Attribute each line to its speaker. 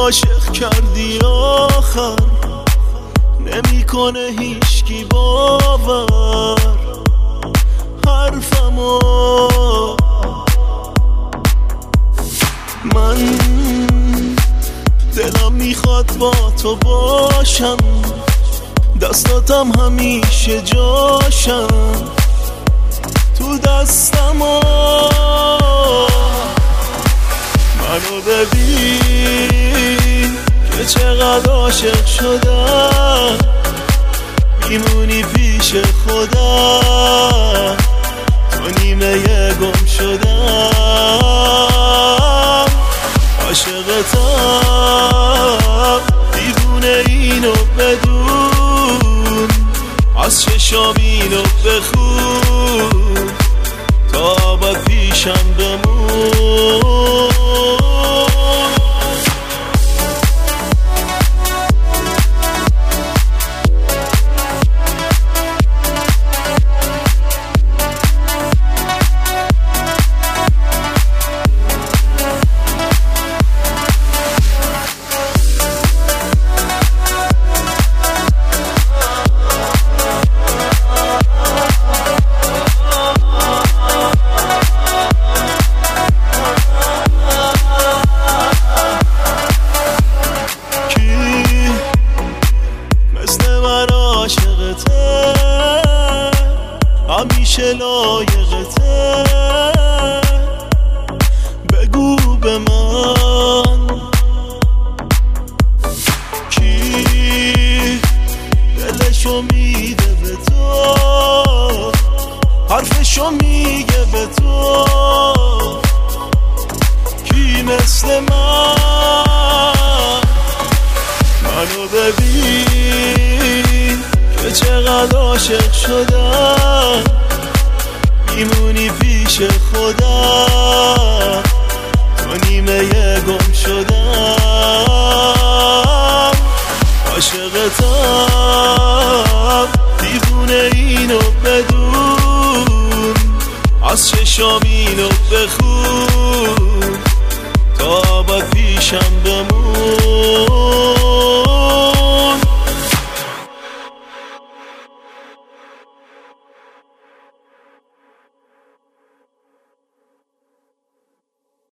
Speaker 1: عاشق کردی آخر نمیکنه هیچکی باور حرفمو. من دلم میخواد با تو باشم، دستاتم همیشه جاشم تو دستمو. منو ببین که چقدر عاشق شدم، میمونی پیش خودم، تو نیمه گم شدم. عاشقتم دیوونه اینو بدون، از چشام اینو بخون تا ابد پیشم بمون. همیشه لایقته، بگو به من کی دلشو میده به تو، حرفشو میگه به تو، کی مثل من. منو ببین که چقدر عاشق شدم، میمونی پیش خودم، تو نیمه گم شدم. عاشقتم دیوونه اینو بدون، از چشام اینو بخون